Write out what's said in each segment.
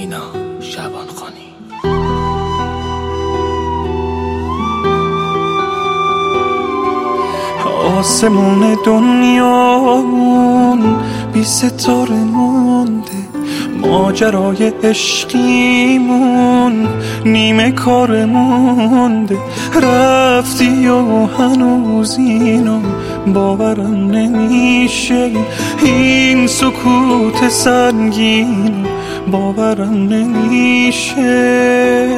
سینا شعبانخانی. آسمون دنیامون بی ستاره مونده، ماجرای عشقیمون نیمه کار مونده. رفتی و هنوز اینو باورم نمیشه، این سکوت سنگین باورم نمیشه.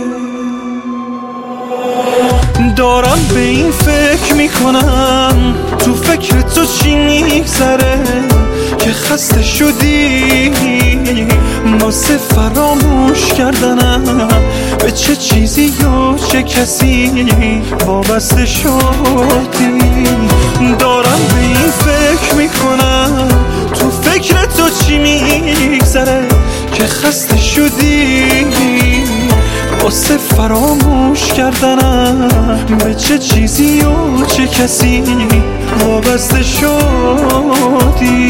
دارم به این فکر میکنم تو فکر تو چی میگذره که خسته شدی واسه فراموش کردنم به چه چیزی یا چه کسی وابسته شدی. دارم به این فکر میکنم تو فکر تو چی میگذره که خسته شدی واسه فراموش کردنم به چه چیزی و چه کسی وابسته شدی.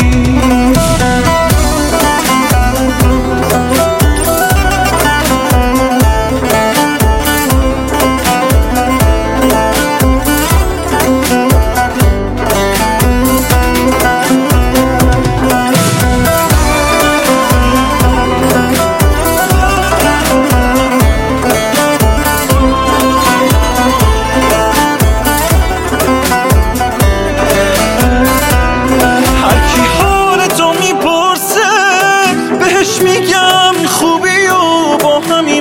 میگم خوبی و با همین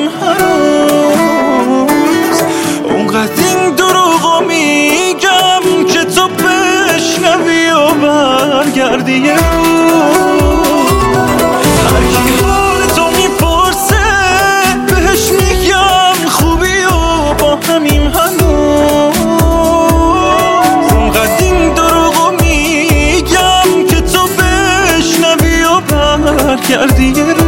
هنوز اونقدر این دروغو میگم که تو بشنوی و برگردی یه روز. هر کی حال تو میپرسه بهش میگم خوبی و با همین هنوز اونقدر این دروغو میگم که تو بشنوی و برگردی یه روز.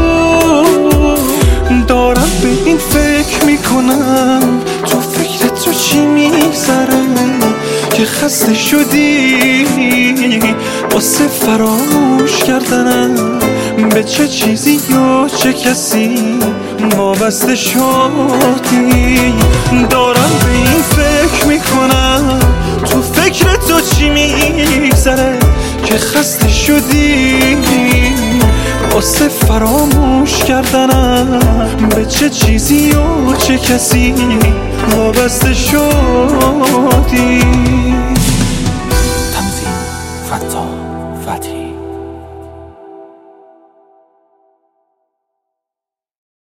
دارم به این فکر میکنم تو فکر تو چی میگذره که خسته شدی واسه فراموش کردنم به چه چیزی یا چه کسی وابسته شدی. دارم به این فکر میکنم تو فکر تو چی میگذره که خسته شدی واسه فراموش کردنم به چه چیزی و چه کسی وابسته شدی. تنظیم فتا فتحی.